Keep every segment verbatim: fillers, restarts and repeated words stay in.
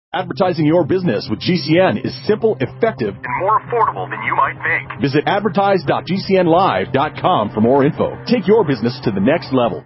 Advertising your business with G C N is simple, effective, and more affordable than you might think. Visit advertise dot g c n live dot com for more info. Take your business to the next level.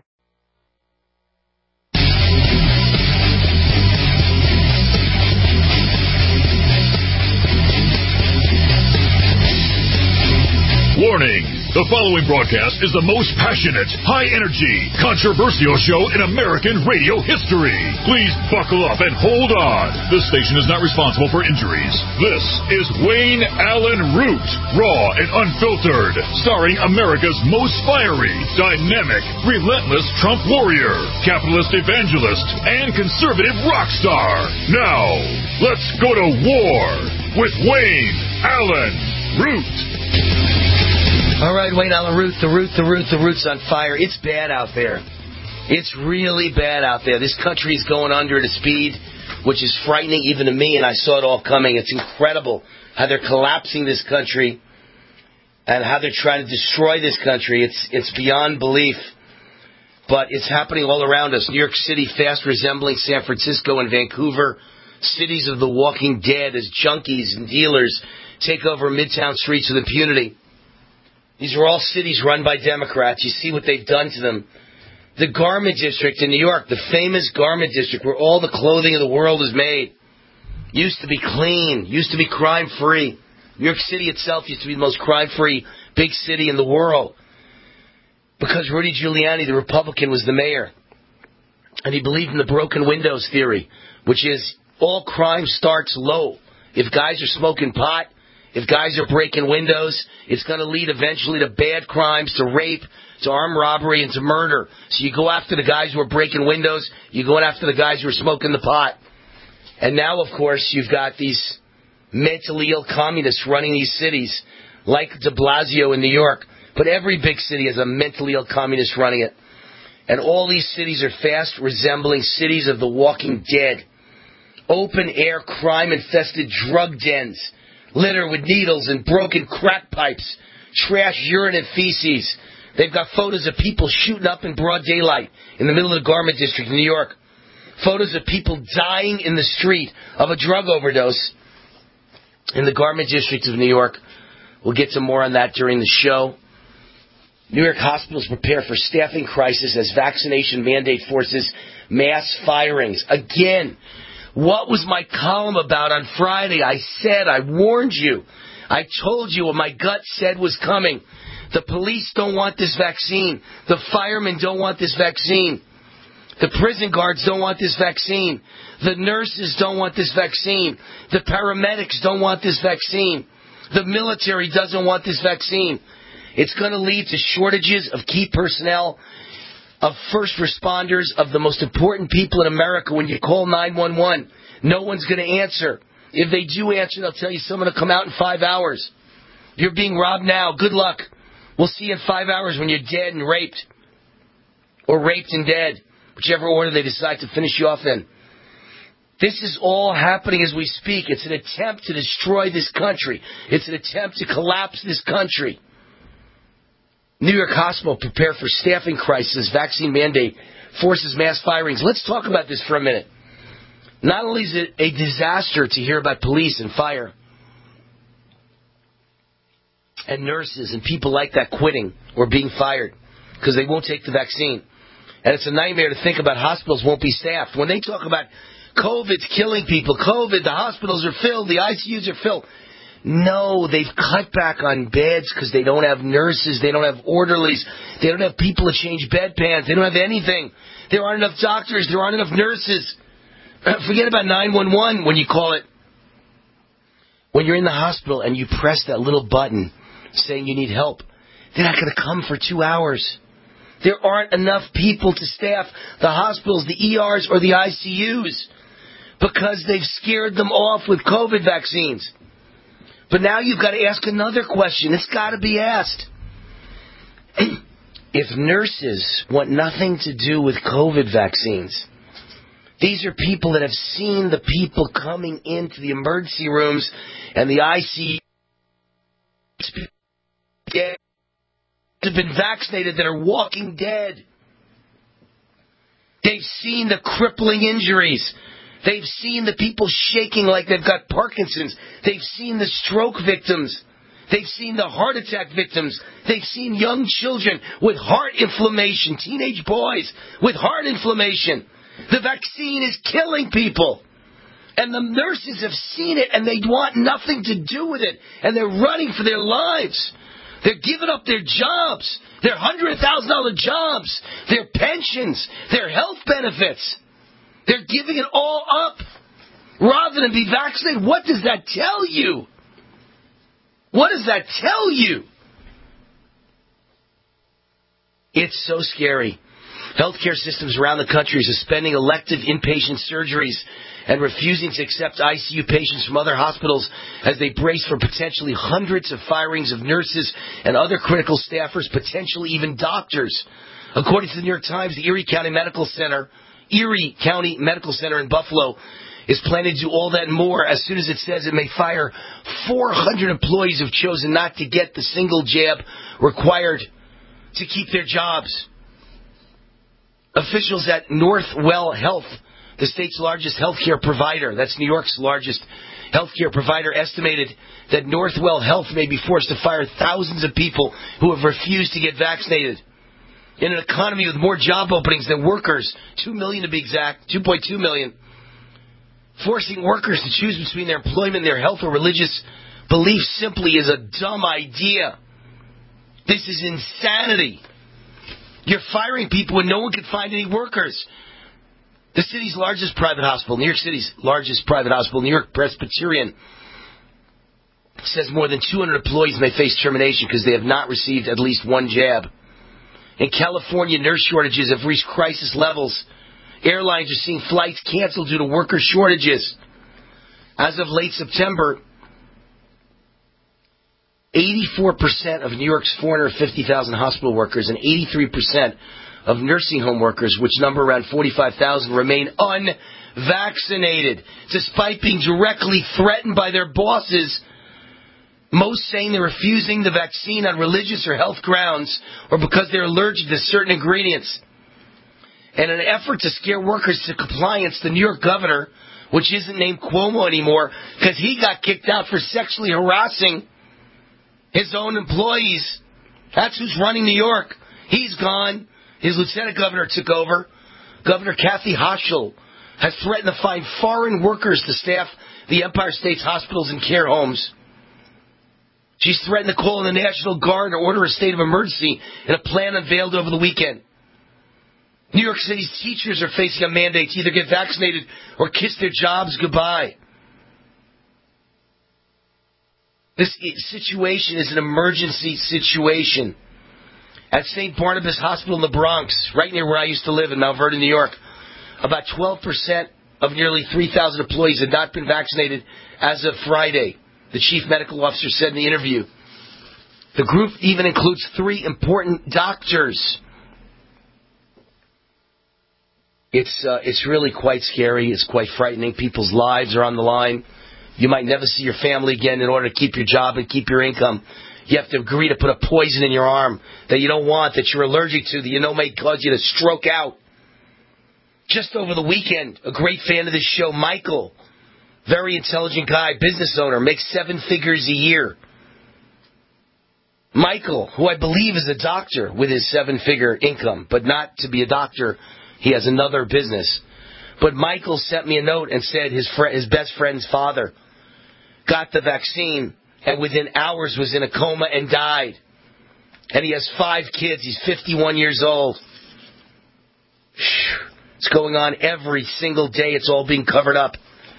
Warning! The following broadcast is the most passionate, high-energy, controversial show in American radio history. Please buckle up and hold on. This station is not responsible for injuries. This is Wayne Allyn Root, raw and unfiltered, starring America's most fiery, dynamic, relentless Trump warrior, capitalist evangelist, and conservative rock star. Now, let's go to war with Wayne Allyn Root. All right, Wayne Allyn Root, the root, the root, the root's on fire. It's bad out there. It's really bad out there. This country is going under at a speed which is frightening even to me, and I saw it all coming. It's incredible how they're collapsing this country and how they're trying to destroy this country. It's it's beyond belief, but it's happening all around us. New York City fast resembling San Francisco and Vancouver, cities of the walking dead as junkies and dealers take over Midtown streets with impunity. These are all cities run by Democrats. You see what they've done to them. The Garment District in New York, the famous Garment District where all the clothing of the world is made, used to be clean, used to be crime-free. New York City itself used to be the most crime-free big city in the world because Rudy Giuliani, the Republican, was the mayor. And he believed in the broken windows theory, which is all crime starts low. If guys are smoking pot, if guys are breaking windows, it's going to lead eventually to bad crimes, to rape, to armed robbery, and to murder. So you go after the guys who are breaking windows, you're going after the guys who are smoking the pot. And now, of course, you've got these mentally ill communists running these cities, like de Blasio in New York. But every big city has a mentally ill communist running it. And all these cities are fast resembling cities of the walking dead. Open-air, crime-infested drug dens, litter with needles and broken crack pipes, trash, urine, and feces. They've got photos of people shooting up in broad daylight in the middle of the Garment District in New York. Photos of people dying in the street of a drug overdose in the Garment District of New York. We'll get to more on that during the show. New York hospitals prepare for staffing crisis as vaccination mandate forces mass firings. Again, what was my column about on Friday? I said, I warned you. I told you what my gut said was coming. The police don't want this vaccine. The firemen don't want this vaccine. The prison guards don't want this vaccine. The nurses don't want this vaccine. The paramedics don't want this vaccine. The military doesn't want this vaccine. It's going to lead to shortages of key personnel, of first responders, of the most important people in America. When you call nine one one, no one's going to answer. If they do answer, they'll tell you someone will come out in five hours. You're being robbed now. Good luck. We'll see you in five hours when you're dead and raped. Or raped and dead. Whichever order they decide to finish you off in. This is all happening as we speak. It's an attempt to destroy this country. It's an attempt to collapse this country. New York hospital prepare for staffing crisis. Vaccine mandate forces mass firings. Let's talk about this for a minute. Not only is it a disaster to hear about police and fire and nurses and people like that quitting or being fired because they won't take the vaccine. And it's a nightmare to think about hospitals won't be staffed. When they talk about COVID's killing people, COVID, the hospitals are filled, the I C Us are filled. No, they've cut back on beds because they don't have nurses, they don't have orderlies, they don't have people to change bedpans, they don't have anything. There aren't enough doctors, there aren't enough nurses. Forget about nine one one when you call it. When you're in the hospital and you press that little button saying you need help, they're not going to come for two hours. There aren't enough people to staff the hospitals, the E Rs, or the I C Us because they've scared them off with COVID vaccines. But now you've got to ask another question. It's got to be asked. If nurses want nothing to do with COVID vaccines, these are people that have seen the people coming into the emergency rooms and the I C U that have been vaccinated that are walking dead. They've seen the crippling injuries. They've seen the people shaking like they've got Parkinson's. They've seen the stroke victims. They've seen the heart attack victims. They've seen young children with heart inflammation, teenage boys with heart inflammation. The vaccine is killing people. And the nurses have seen it, and they want nothing to do with it. And they're running for their lives. They're giving up their jobs, their one hundred thousand dollars jobs, their pensions, their health benefits. They're giving it all up rather than be vaccinated. What does that tell you? What does that tell you? It's so scary. Healthcare systems around the country are suspending elective inpatient surgeries and refusing to accept I C U patients from other hospitals as they brace for potentially hundreds of firings of nurses and other critical staffers, potentially even doctors. According to the New York Times, the Erie County Medical Center, Erie County Medical Center in Buffalo is planning to do all that and more as soon as it says it may fire four hundred employees who've chosen not to get the single jab required to keep their jobs. Officials at Northwell Health, the state's largest healthcare provider, that's New York's largest healthcare provider, estimated that Northwell Health may be forced to fire thousands of people who have refused to get vaccinated. In an economy with more job openings than workers, two million to be exact, two point two million, forcing workers to choose between their employment and their health or religious beliefs simply is a dumb idea. This is insanity. You're firing people when no one can find any workers. The city's largest private hospital, New York City's largest private hospital, New York Presbyterian, says more than two hundred employees may face termination because they have not received at least one jab. In California, nurse shortages have reached crisis levels. Airlines are seeing flights canceled due to worker shortages. As of late September, eighty-four percent of New York's four hundred fifty thousand hospital workers and eighty-three percent of nursing home workers, which number around forty-five thousand, remain unvaccinated, despite being directly threatened by their bosses, most saying they're refusing the vaccine on religious or health grounds or because they're allergic to certain ingredients. In an effort to scare workers to compliance, the New York governor, which isn't named Cuomo anymore because he got kicked out for sexually harassing his own employees. That's who's running New York. He's gone. His lieutenant governor took over. Governor Kathy Hochul has threatened to fine foreign workers to staff the Empire State's hospitals and care homes. She's threatened to call in the National Guard or order a state of emergency in a plan unveiled over the weekend. New York City's teachers are facing a mandate to either get vaccinated or kiss their jobs goodbye. This situation is an emergency situation. At Saint Barnabas Hospital in the Bronx, right near where I used to live in Mount Vernon, New York, about twelve percent of nearly three thousand employees had not been vaccinated as of Friday, the chief medical officer said in the interview. The group even includes three important doctors. It's uh, it's really quite scary. It's quite frightening. People's lives are on the line. You might never see your family again in order to keep your job and keep your income. You have to agree to put a poison in your arm that you don't want, that you're allergic to, that you know may cause you to stroke out. Just over the weekend, a great fan of this show, Michael, very intelligent guy, business owner, makes seven figures a year. Michael, who I believe is a doctor with his seven-figure income, but not to be a doctor. He has another business. But Michael sent me a note and said his fr- his best friend's father got the vaccine and within hours was in a coma and died. And he has five kids. He's fifty-one years old. It's going on every single day. It's all being covered up.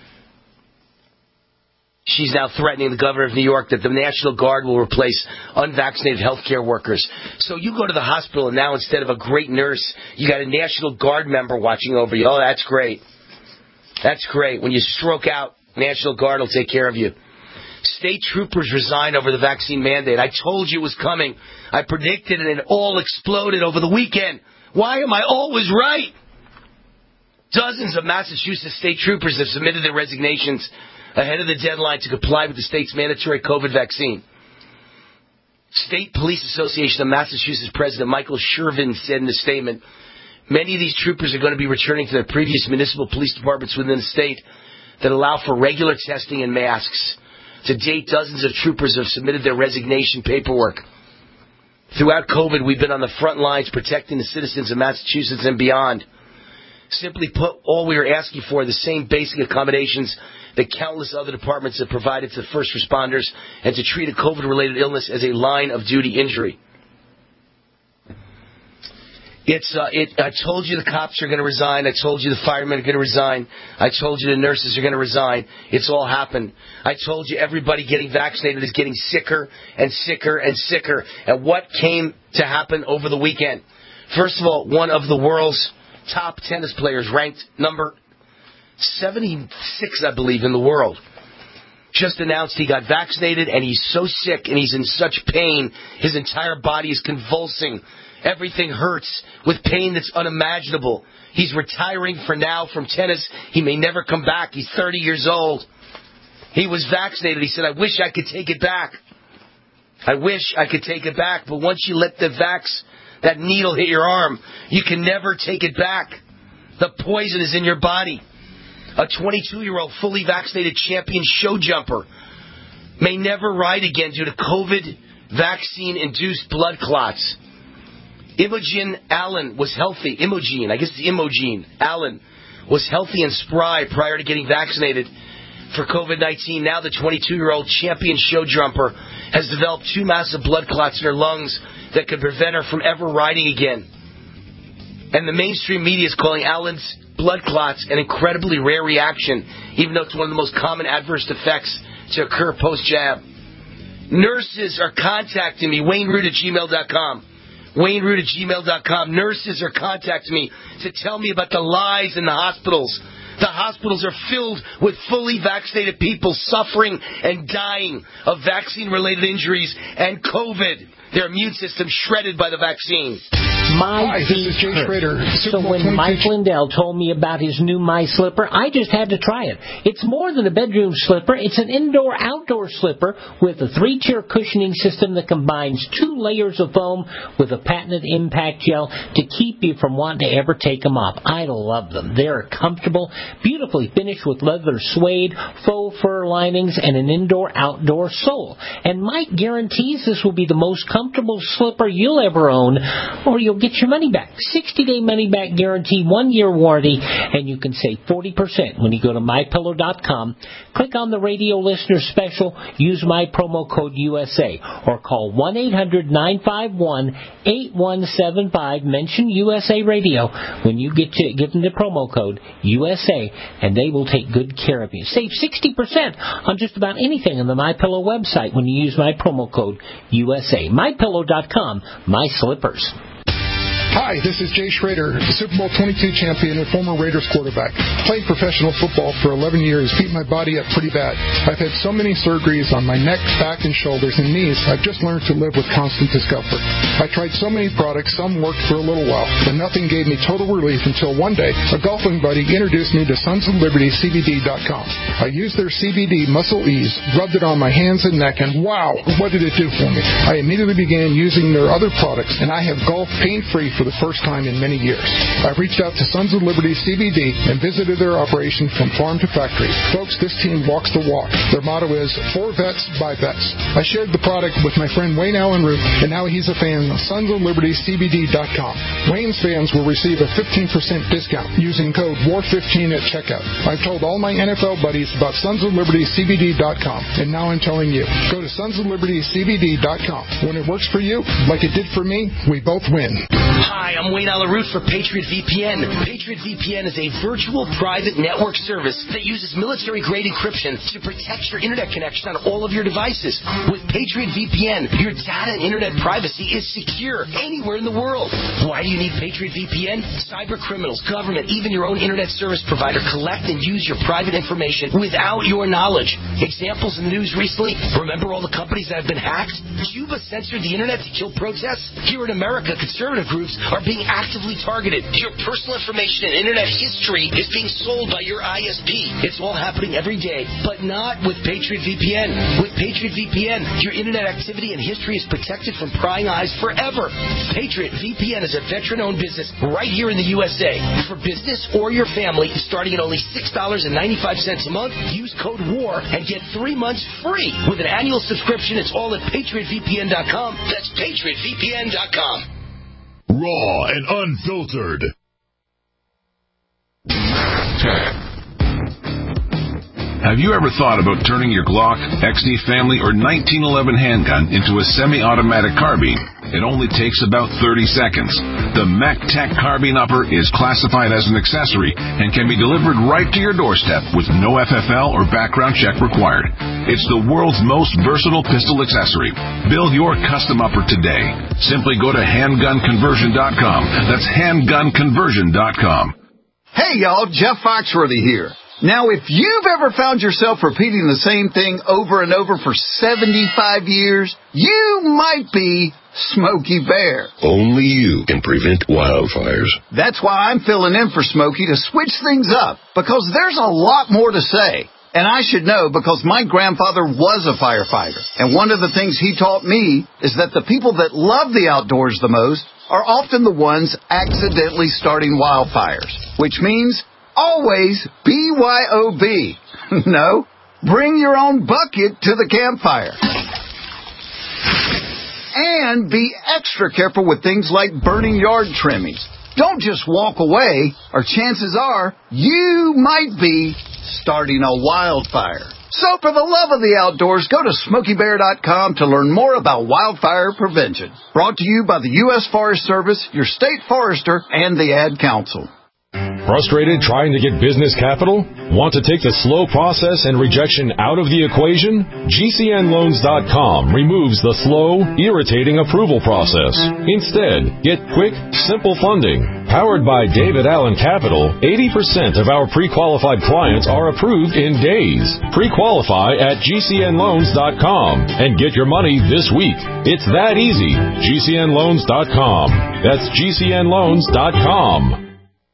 She's now threatening the governor of New York that the National Guard will replace unvaccinated healthcare workers. So you go to the hospital and now instead of a great nurse, you got a National Guard member watching over you. Oh, that's great. That's great. When you stroke out, National Guard will take care of you. State troopers resign over the vaccine mandate. I told you it was coming. I predicted it and it all exploded over the weekend. Why am I always right? Dozens of Massachusetts state troopers have submitted their resignations ahead of the deadline to comply with the state's mandatory COVID vaccine. State Police Association of Massachusetts President Michael Shervin said in a statement, Many of these troopers are going to be returning to their previous municipal police departments within the state that allow for regular testing and masks. To date, dozens of troopers have submitted their resignation paperwork. Throughout COVID, we've been on the front lines protecting the citizens of Massachusetts and beyond. Simply put, all we are asking for are the same basic accommodations that countless other departments have provided to first responders, and to treat a COVID-related illness as a line-of-duty injury. It's. Uh, it, I told you the cops are going to resign. I told you the firemen are going to resign. I told you the nurses are going to resign. It's all happened. I told you everybody getting vaccinated is getting sicker and sicker and sicker. And what came to happen over the weekend? First of all, one of the world's top tennis players, ranked number seventy-six, I believe, in the world, just announced he got vaccinated, and he's so sick and he's in such pain, his entire body is convulsing. Everything hurts with pain that's unimaginable. He's retiring for now from tennis. He may never come back. He's thirty years old. He was vaccinated. He said, I wish I could take it back. I wish I could take it back. But once you let the vax, that needle hit your arm, you can never take it back. The poison is in your body. A twenty-two-year-old fully vaccinated champion show jumper may never ride again due to COVID vaccine-induced blood clots. Imogen Allen was healthy. Imogen, I guess it's Imogen Allen, was healthy and spry prior to getting vaccinated for COVID nineteen. Now the twenty-two-year-old champion show jumper has developed two massive blood clots in her lungs that could prevent her from ever riding again. And the mainstream media is calling Allen's blood clots an incredibly rare reaction, even though it's one of the most common adverse effects to occur post-jab. Nurses are contacting me, Wayne Root at gmail dot com. Wayne Root at gmail dot com. Nurses are contacting me to tell me about the lies in the hospitals. The hospitals are filled with fully vaccinated people suffering and dying of vaccine-related injuries and COVID. Their immune system shredded by the vaccine. My Hi, this is Jay Schrader. So when Mike Lindell told me about his new My Slipper, I just had to try it. It's more than a bedroom slipper. It's an indoor-outdoor slipper with a three-tier cushioning system that combines two layers of foam with a patented impact gel to keep you from wanting to ever take them off. I love them. They're comfortable, beautifully finished with leather suede, faux fur linings, and an indoor-outdoor sole. And Mike guarantees this will be the most comfortable slipper you'll ever own, or you'll get your money back. sixty-day money-back guarantee, one-year warranty, and you can save forty percent when you go to my pillow dot com. Click on the radio listener special, use my promo code U S A, or call one eight hundred nine five one eight one seven five. Mention U S A Radio when you get to give them the promo code U S A, and they will take good care of you. Save sixty percent on just about anything on the MyPillow website when you use my promo code U S A. my pillow dot com. My slippers. Hi, this is Jay Schrader, Super Bowl twenty-two champion and former Raiders quarterback. Played professional football for eleven years, beat my body up pretty bad. I've had so many surgeries on my neck, back, and shoulders and knees, I've just learned to live with constant discomfort. I tried so many products, some worked for a little while, but nothing gave me total relief until one day, a golfing buddy introduced me to Sons of Liberty C B D dot com. I used their C B D Muscle Ease, rubbed it on my hands and neck, and wow, what did it do for me? I immediately began using their other products, and I have golfed pain-free for the first time in many years. I've reached out to Sons of Liberty C B D and visited their operation from farm to factory. Folks, this team walks the walk. Their motto is, for vets, by vets. I shared the product with my friend Wayne Allen Root, and now he's a fan of Sons of Liberty C B D dot com. Wayne's fans will receive a fifteen percent discount using code W A R fifteen at checkout. I've told all my N F L buddies about Sons of Liberty C B D dot com, and now I'm telling you. Go to Sons of Liberty C B D dot com. When it works for you, like it did for me, we both win. Hi, I'm Wayne Allen Root for Patriot V P N. Patriot V P N is a virtual private network service that uses military-grade encryption to protect your internet connection on all of your devices. With Patriot V P N, your data and internet privacy is secure anywhere in the world. Why do you need Patriot V P N? Cyber criminals, government, even your own internet service provider collect and use your private information without your knowledge. Examples in the news recently, remember all the companies that have been hacked? Cuba censored the internet to kill protests? Here in America, conservative groups groups are being actively targeted. Your personal information and internet history is being sold by your I S P. It's all happening every day, but not with Patriot V P N. With Patriot V P N, your internet activity and history is protected from prying eyes forever. Patriot V P N is a veteran-owned business right here in the U S A. For business or your family, starting at only six dollars and ninety-five cents a month, use code WAR and get three months free. With an annual subscription, it's all at patriot v p n dot com. That's patriot v p n dot com. Raw and unfiltered. Have you ever thought about turning your Glock, X D Family, or nineteen eleven handgun into a semi-automatic carbine? It only takes about thirty seconds. The MacTac Carbine Upper is classified as an accessory and can be delivered right to your doorstep with no F F L or background check required. It's the world's most versatile pistol accessory. Build your custom upper today. Simply go to handgun conversion dot com. That's handgun conversion dot com. Hey, y'all, Jeff Foxworthy here. Now, if you've ever found yourself repeating the same thing over and over for seventy-five years, you might be Smokey Bear. Only you can prevent wildfires. That's why I'm filling in for Smokey to switch things up, because there's a lot more to say. And I should know because my grandfather was a firefighter. And one of the things he taught me is that the people that love the outdoors the most are often the ones accidentally starting wildfires, which means always B Y O B. No, bring your own bucket to the campfire. And be extra careful with things like burning yard trimmings. Don't just walk away, or chances are you might be starting a wildfire. So for the love of the outdoors, go to smokey bear dot com to learn more about wildfire prevention. Brought to you by the U S Forest Service, your state forester, and the Ad Council. Frustrated trying to get business capital? Want to take the slow process and rejection out of the equation? G C N loans dot com removes the slow, irritating approval process. Instead, get quick, simple funding. Powered by David Allen Capital, eighty percent of our pre-qualified clients are approved in days. Pre-qualify at G C N loans dot com and get your money this week. It's that easy. G C N loans dot com. That's G C N loans dot com.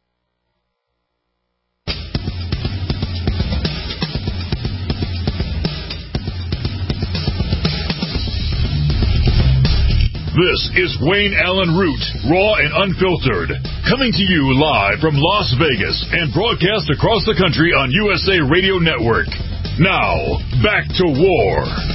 This is Wayne Allen Root, raw and unfiltered, coming to you live from Las Vegas and broadcast across the country on U S A Radio Network. Now, back to war.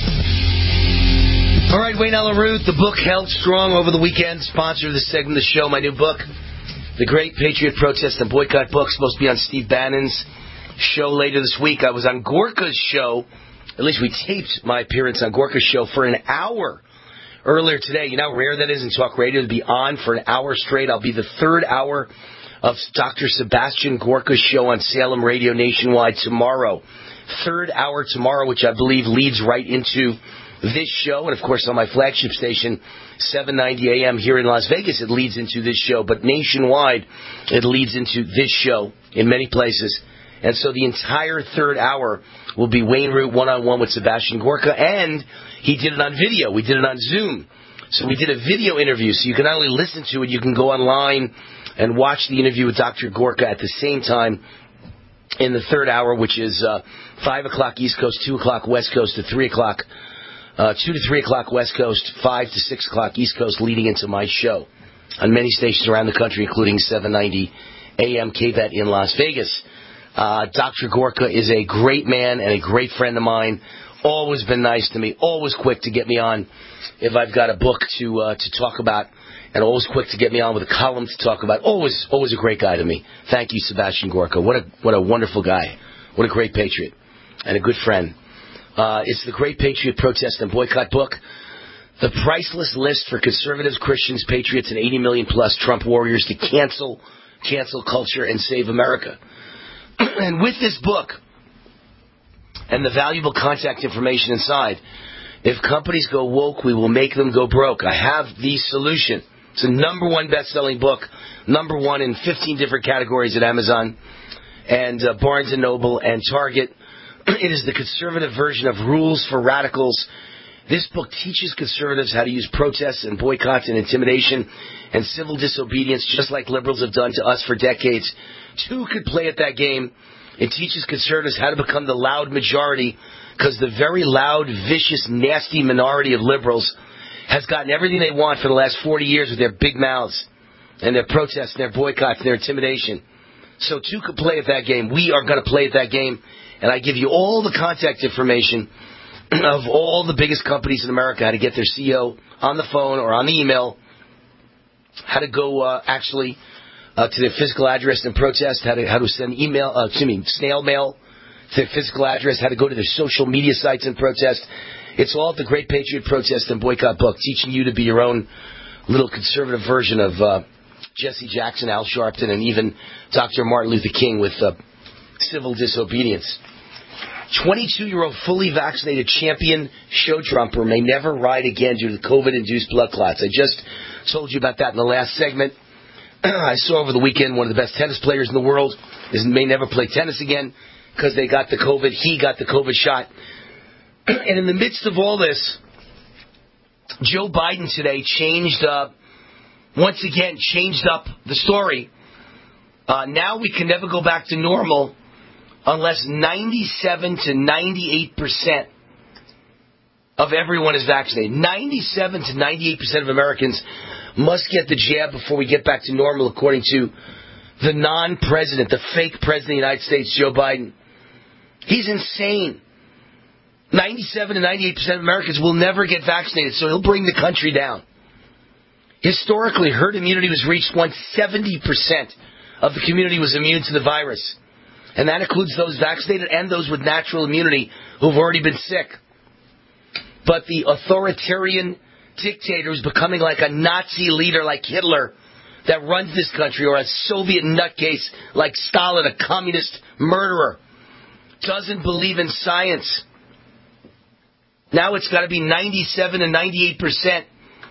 All right, Wayne Allen Root, the book held strong over the weekend. Sponsor of this segment of the show, my new book, The Great Patriot Protest and Boycott Book, supposed to be on Steve Bannon's show later this week. I was on Gorka's show. At least we taped my appearance on Gorka's show for an hour earlier today. You know how rare that is in talk radio to be on for an hour straight. I'll be the third hour of Doctor Sebastian Gorka's show on Salem Radio Nationwide tomorrow. Third hour tomorrow, which I believe leads right into this show. And, of course, on my flagship station, seven ninety A M here in Las Vegas, it leads into this show. But nationwide, it leads into this show in many places. And so the entire third hour will be Wayne Root one-on-one with Sebastian Gorka, and he did it on video. We did it on Zoom. So we did a video interview, so you can not only listen to it, you can go online and watch the interview with Doctor Gorka at the same time in the third hour, which is uh, five o'clock East Coast, two o'clock West Coast, to three o'clock, uh, two to three o'clock West Coast, five to six o'clock East Coast, leading into my show on many stations around the country, including seven ninety A M K V E T in Las Vegas. Uh, Doctor Gorka is a great man and a great friend of mine. Always been nice to me. Always quick to get me on if I've got a book to uh, to talk about, and always quick to get me on with a column to talk about. Always, always a great guy to me. Thank you, Sebastian Gorka. What a what a wonderful guy. What a great patriot and a good friend. Uh, it's the Great Patriot Protest and Boycott book. The priceless list for conservatives, Christians, patriots, and eighty million plus Trump warriors to cancel, cancel culture and save America. And with this book and the valuable contact information inside, if companies go woke, we will make them go broke. I have the solution. It's a number one best-selling book, number one in fifteen different categories at Amazon and uh, Barnes and Noble and Target. It is the conservative version of Rules for Radicals. This book teaches conservatives how to use protests and boycotts and intimidation and civil disobedience, just like liberals have done to us for decades. Two could play at that game. It teaches conservatives how to become the loud majority, because the very loud, vicious, nasty minority of liberals has gotten everything they want for the last forty years with their big mouths and their protests and their boycotts and their intimidation. So two could play at that game. We are going to play at that game, and I give you all the contact information of all the biggest companies in America, how to get their C E O on the phone or on the email, how to go uh, actually uh, to their physical address and protest, how to how to send email, uh, excuse me, snail mail to their physical address, how to go to their social media sites and protest. It's all at the Great Patriot Protest and Boycott book, teaching you to be your own little conservative version of uh, Jesse Jackson, Al Sharpton, and even Doctor Martin Luther King with uh, civil disobedience. twenty-two-year-old fully vaccinated champion show trumper may never ride again due to COVID-induced blood clots. I just told you about that in the last segment. I saw over the weekend one of the best tennis players in the world is may never play tennis again because they got the COVID. He got the COVID shot. And in the midst of all this, Joe Biden today changed up, once again, changed up the story. Uh, now we can never go back to normal unless ninety-seven to ninety-eight percent of everyone is vaccinated. ninety-seven to ninety-eight percent of Americans must get the jab before we get back to normal, according to the non-president, the fake president of the United States, Joe Biden. He's insane. ninety-seven to ninety-eight percent of Americans will never get vaccinated, so he'll bring the country down. Historically, herd immunity was reached once seventy percent of the community was immune to the virus. And that includes those vaccinated and those with natural immunity who've already been sick. But the authoritarian dictator who's becoming like a Nazi leader like Hitler that runs this country, or a Soviet nutcase like Stalin, a communist murderer, doesn't believe in science. Now it's got to be ninety-seven to ninety-eight percent.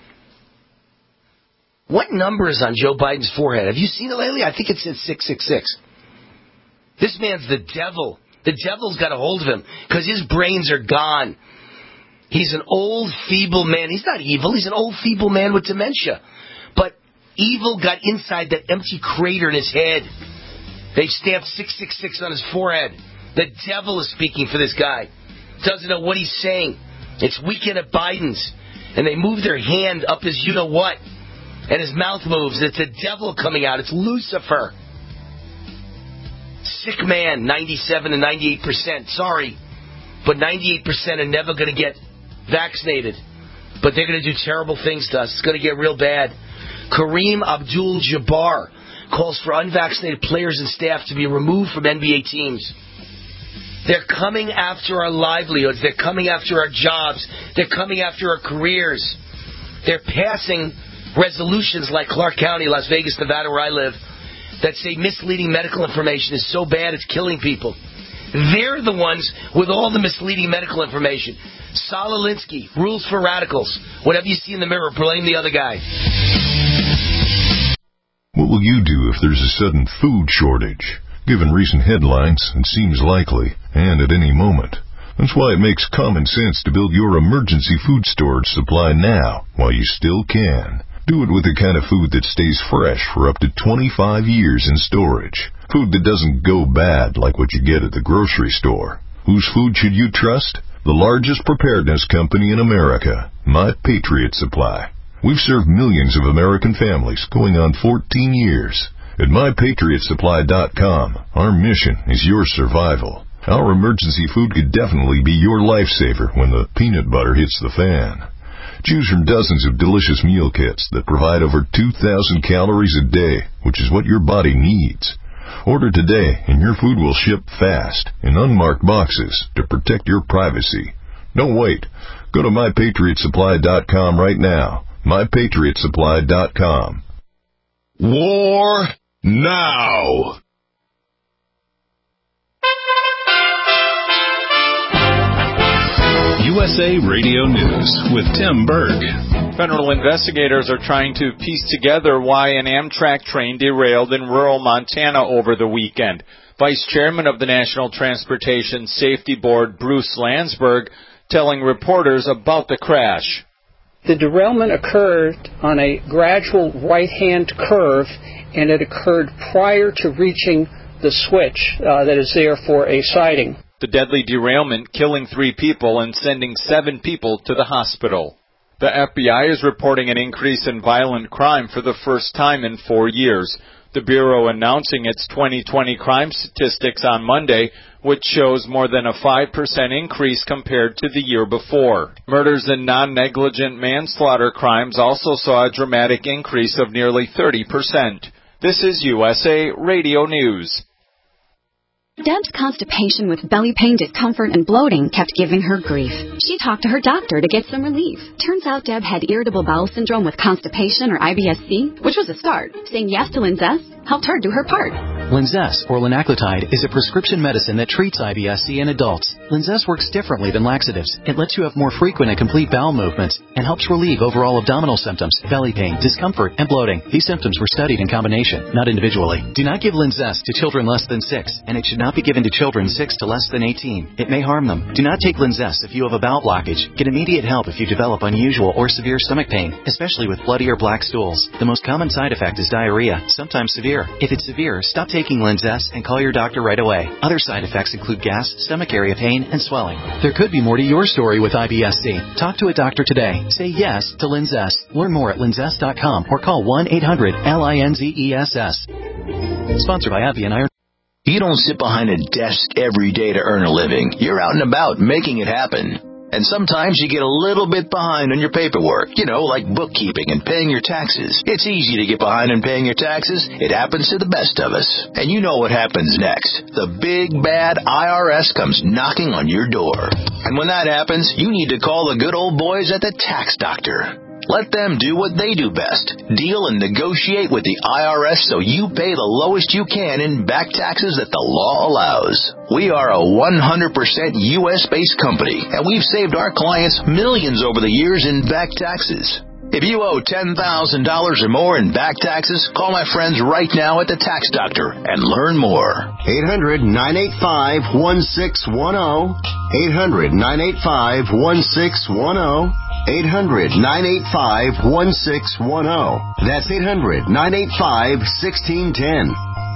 What number is on Joe Biden's forehead? Have you seen it lately? I think it says six six six. This man's the devil. The devil's got a hold of him because his brains are gone. He's an old, feeble man. He's not evil. He's an old, feeble man with dementia. But evil got inside that empty crater in his head. They've stamped six six six on his forehead. The devil is speaking for this guy. Doesn't know what he's saying. It's weekend at Biden's. And they move their hand up his you-know-what. And his mouth moves. It's the devil coming out. It's Lucifer. Sick man, ninety-seven to ninety-eight percent. Sorry. But ninety-eight percent are never going to get vaccinated. But they're going to do terrible things to us. It's going to get real bad. Kareem Abdul-Jabbar calls for unvaccinated players and staff to be removed from N B A teams. They're coming after our livelihoods. They're coming after our jobs. They're coming after our careers. They're passing resolutions like Clark County, Las Vegas, Nevada, where I live, that say misleading medical information is so bad it's killing people. They're the ones with all the misleading medical information. Saul Alinsky, rules for radicals. Whatever you see in the mirror, blame the other guy. What will you do if there's a sudden food shortage? Given recent headlines, it seems likely, and at any moment. That's why it makes common sense to build your emergency food storage supply now, while you still can. Do it with the kind of food that stays fresh for up to twenty-five years in storage. Food that doesn't go bad like what you get at the grocery store. Whose food should you trust? The largest preparedness company in America, My Patriot Supply. We've served millions of American families going on fourteen years. At my patriot supply dot com, our mission is your survival. Our emergency food could definitely be your lifesaver when the peanut butter hits the fan. Choose from dozens of delicious meal kits that provide over two thousand calories a day, which is what your body needs. Order today and your food will ship fast in unmarked boxes to protect your privacy. Don't wait. Go to my patriot supply dot com right now. my patriot supply dot com. War now. U S A Radio News with Tim Berg. Federal investigators are trying to piece together why an Amtrak train derailed in rural Montana over the weekend. Vice Chairman of the National Transportation Safety Board, Bruce Landsberg, telling reporters about the crash. The derailment occurred on a gradual right-hand curve, and it occurred prior to reaching the switch uh, that is there for a siding. The deadly derailment killing three people and sending seven people to the hospital. The F B I is reporting an increase in violent crime for the first time in four years. The Bureau announcing its twenty twenty crime statistics on Monday, which shows more than a five percent increase compared to the year before. Murders and non-negligent manslaughter crimes also saw a dramatic increase of nearly thirty percent. This is U S A Radio News. Deb's constipation with belly pain, discomfort, and bloating kept giving her grief. She talked to her doctor to get some relief. Turns out Deb had irritable bowel syndrome with constipation, or I B S C, which was a start. Saying yes to Linzess helped her do her part. Linzess, or linaclotide, is a prescription medicine that treats I B S C in adults. Linzess works differently than laxatives. It lets you have more frequent and complete bowel movements and helps relieve overall abdominal symptoms, belly pain, discomfort, and bloating. These symptoms were studied in combination, not individually. Do not give Linzess to children less than six, and it should not be given to children six to less than eighteen. It may harm them. Do not take Linzess if you have a bowel blockage. Get immediate help if you develop unusual or severe stomach pain, especially with bloody or black stools. The most common side effect is diarrhea, sometimes severe. If it's severe, stop taking Linzess and call your doctor right away. Other side effects include gas, stomach area pain, and swelling. There could be more to your story with I B S C. Talk to a doctor today. Say yes to Linzess. Learn more at linzess dot com or call one eight hundred L I N Z E S S. Sponsored by AbbVie and Iron. You don't sit behind a desk every day to earn a living. You're out and about making it happen. And sometimes you get a little bit behind on your paperwork, you know, like bookkeeping and paying your taxes. It's easy to get behind on paying your taxes. It happens to the best of us. And you know what happens next. The big, bad I R S comes knocking on your door. And when that happens, you need to call the good old boys at the Tax Doctor. Let them do what they do best. Deal and negotiate with the I R S so you pay the lowest you can in back taxes that the law allows. We are a one hundred percent U S-based company, and we've saved our clients millions over the years in back taxes. If you owe ten thousand dollars or more in back taxes, call my friends right now at the Tax Doctor and learn more. eight hundred nine eight five one six one zero. eight hundred nine eight five one six one zero. eight hundred nine eight five one six one zero. That's eight hundred nine eight five one six one zero.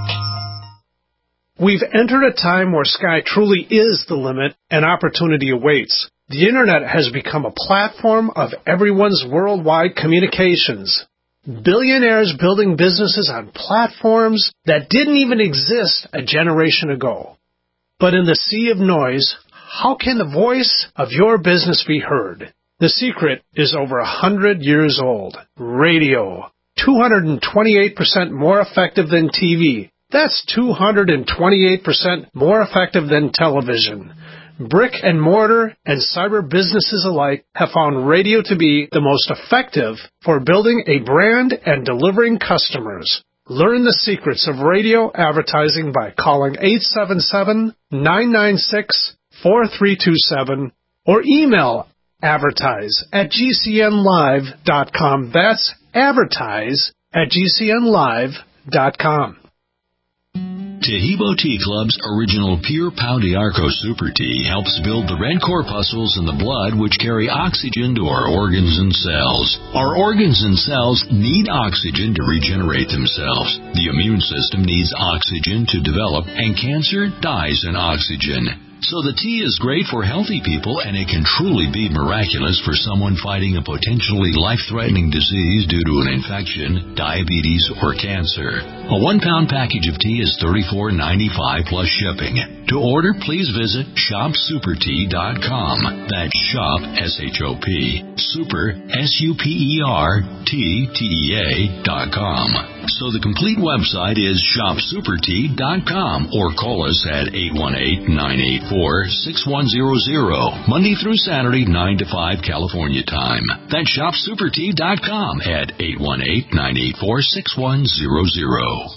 We've entered a time where sky truly is the limit and opportunity awaits. The Internet has become a platform of everyone's worldwide communications. Billionaires building businesses on platforms that didn't even exist a generation ago. But in the sea of noise, how can the voice of your business be heard? The secret is over a hundred years old. Radio. two hundred twenty-eight percent more effective than T V. That's two hundred twenty-eight percent more effective than television. Brick and mortar and cyber businesses alike have found radio to be the most effective for building a brand and delivering customers. Learn the secrets of radio advertising by calling eight seven seven, nine nine six, four three two seven or email advertise at G C N live dot com. That's advertise at G C N live dot com. Tahibo Tea Club's original Pure Pau d'Arco Super Tea helps build the red corpuscles in the blood which carry oxygen to our organs and cells. Our organs and cells need oxygen to regenerate themselves. The immune system needs oxygen to develop, and cancer dies in oxygen. So the tea is great for healthy people, and it can truly be miraculous for someone fighting a potentially life-threatening disease due to an infection, diabetes, or cancer. A one-pound package of tea is thirty-four ninety-five plus shipping. To order, please visit shop super tea dot com. That's shop, S H O P, super, S U P E R, T, T E A, dot com. So the complete website is shop super tea dot com, or call us at eight one eight, nine eight four, six one zero zero, Monday through Saturday, nine to five California time. That's shop super tea dot com at eight one eight, nine eight four, six one zero zero.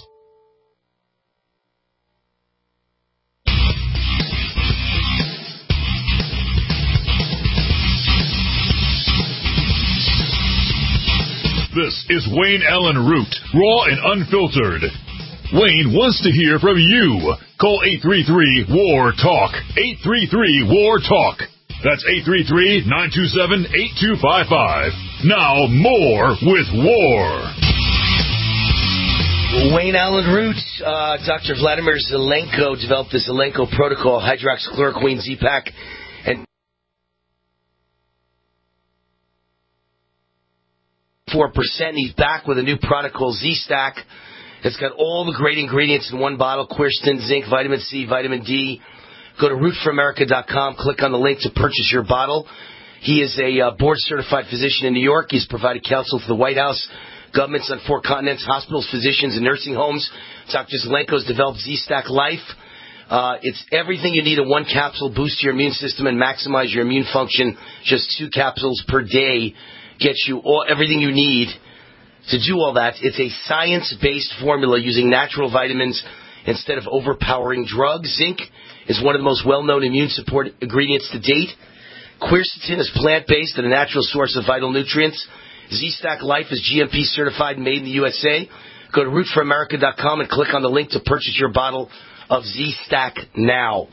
This is Wayne Allen Root, raw and unfiltered. Wayne wants to hear from you. Call eight three three, W A R, TALK, eight three three, W A R, TALK. That's eight three three, nine two seven, eight two five five. Now, more with War. Wayne Allen Root, uh, Doctor Vladimir Zelenko developed the Zelenko protocol, hydroxychloroquine, Z-Pak, and four percent. He's back with a new product called Z-Stack. It's got all the great ingredients in one bottle: quercetin, zinc, vitamin C, vitamin D. Go to root for america dot com. Click on the link to purchase your bottle. He is a uh, board-certified physician in New York. He's provided counsel for the White House, governments on four continents, hospitals, physicians, and nursing homes. Doctor Zelenko has developed Z-Stack Life. Uh, it's everything you need in one capsule. Boost your immune system and maximize your immune function. Just two capsules per day gets you all everything you need to do all that. It's a science-based formula using natural vitamins instead of overpowering drugs. Zinc is one of the most well-known immune support ingredients to date. Quercetin is plant-based and a natural source of vital nutrients. Z-Stack Life is G M P certified and made in the U S A. Go to root for america dot com and click on the link to purchase your bottle of Z-Stack now.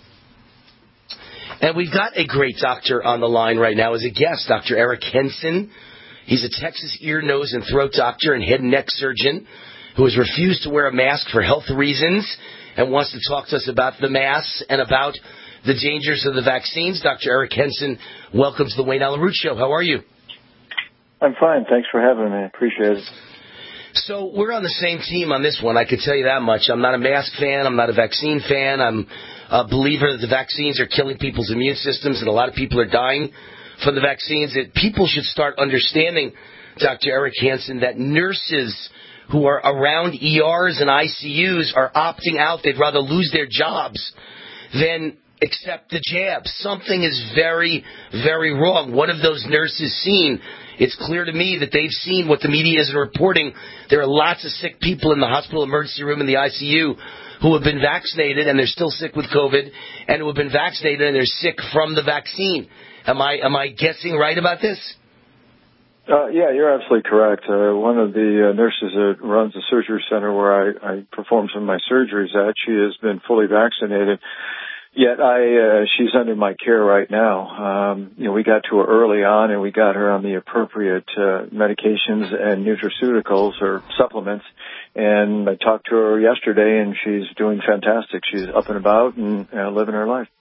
And we've got a great doctor on the line right now as a guest, Doctor Eric Henson. He's a Texas ear, nose, and throat doctor and head and neck surgeon who has refused to wear a mask for health reasons and wants to talk to us about the masks and about the dangers of the vaccines. Doctor Eric Henson, welcome to the Wayne Allen Root Show. How are you? I'm fine. Thanks for having me. Appreciate it. So we're on the same team on this one. I can tell you that much. I'm not a mask fan. I'm not a vaccine fan. I'm a believer that the vaccines are killing people's immune systems, and a lot of people are dying from the vaccines. That people should start understanding, Doctor Eric Henson, that nurses who are around E Rs and I C Us are opting out. They'd rather lose their jobs than accept the jab. Something is very, very wrong. What have those nurses seen? It's clear to me that they've seen what the media isn't reporting. There are lots of sick people in the hospital emergency room and the I C U who have been vaccinated and they're still sick with COVID, and who have been vaccinated and they're sick from the vaccine. Am I am I guessing right about this? Uh, yeah, you're absolutely correct. Uh, one of the uh, nurses that runs the surgery center where I, I perform some of my surgeries at, she has been fully vaccinated. Yet I, uh, she's under my care right now. Um, you know, we got to her early on, and we got her on the appropriate uh, medications and nutraceuticals or supplements. And I talked to her yesterday, and she's doing fantastic. She's up and about and uh, living her life.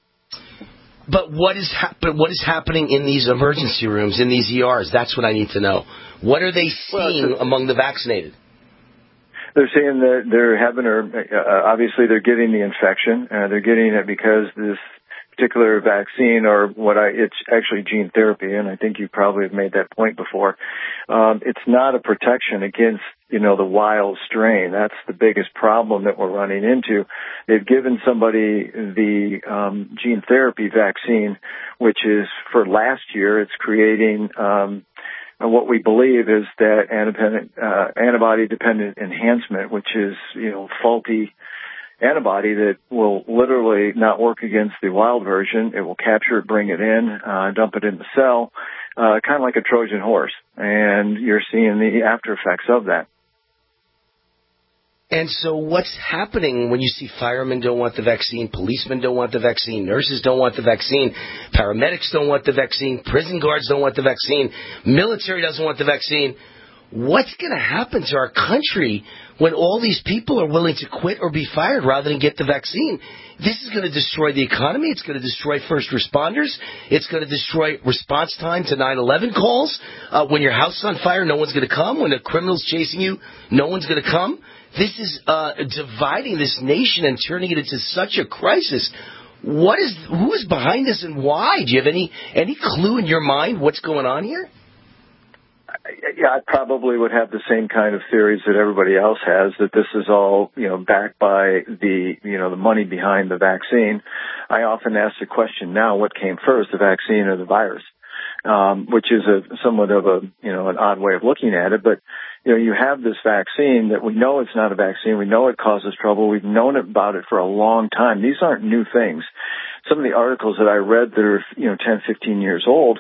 But what is hap- but what is happening in these emergency rooms, in these E Rs? That's what I need to know. What are they seeing well, among the vaccinated? They're saying that they're having, or uh, obviously they're getting the infection. Uh, they're getting it because this particular vaccine, or what I, it's actually gene therapy, and I think you probably have made that point before. Um, it's not a protection against, you know, the wild strain. That's the biggest problem that we're running into. They've given somebody the um, gene therapy vaccine, which is for last year. It's creating um, And what we believe is that uh, antibody-dependent enhancement, which is, you know, faulty antibody that will literally not work against the wild version. It will capture it, bring it in, uh, dump it in the cell, uh, kind of like a Trojan horse. And you're seeing the after effects of that. And so what's happening when you see firemen don't want the vaccine, policemen don't want the vaccine, nurses don't want the vaccine, paramedics don't want the vaccine, prison guards don't want the vaccine, military doesn't want the vaccine? What's going to happen to our country when all these people are willing to quit or be fired rather than get the vaccine? This is going to destroy the economy. It's going to destroy first responders. It's going to destroy response time to nine eleven calls. Uh, when your house is on fire, no one's going to come. When a criminal's chasing you, no one's going to come. This is uh, dividing this nation and turning it into such a crisis. What is, who is behind this and why? Do you have any any clue in your mind what's going on here? Yeah, I probably would have the same kind of theories that everybody else has, that this is all, you know, backed by the, you know, the money behind the vaccine. I often ask the question now, what came first, the vaccine or the virus? Um, which is a somewhat of a, you know, an odd way of looking at it. But, you know, you have this vaccine that we know it's not a vaccine. We know it causes trouble. We've known about it for a long time. These aren't new things. Some of the articles that I read that are, you know, ten, fifteen years old,